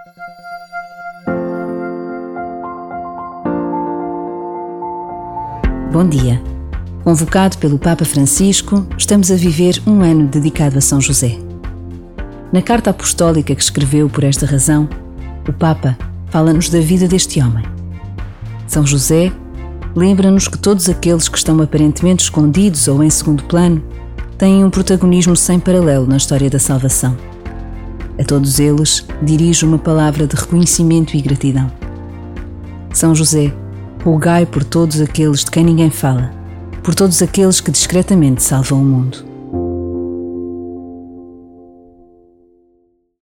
Bom dia. Convocado pelo Papa Francisco, estamos a viver um ano dedicado a São José. Na carta apostólica que escreveu por esta razão, o Papa fala-nos da vida deste homem. São José lembra-nos que todos aqueles que estão aparentemente escondidos ou em segundo plano têm um protagonismo sem paralelo na história da salvação. A todos eles dirige uma palavra de reconhecimento e gratidão. São José, rogai por todos aqueles de quem ninguém fala, por todos aqueles que discretamente salvam o mundo.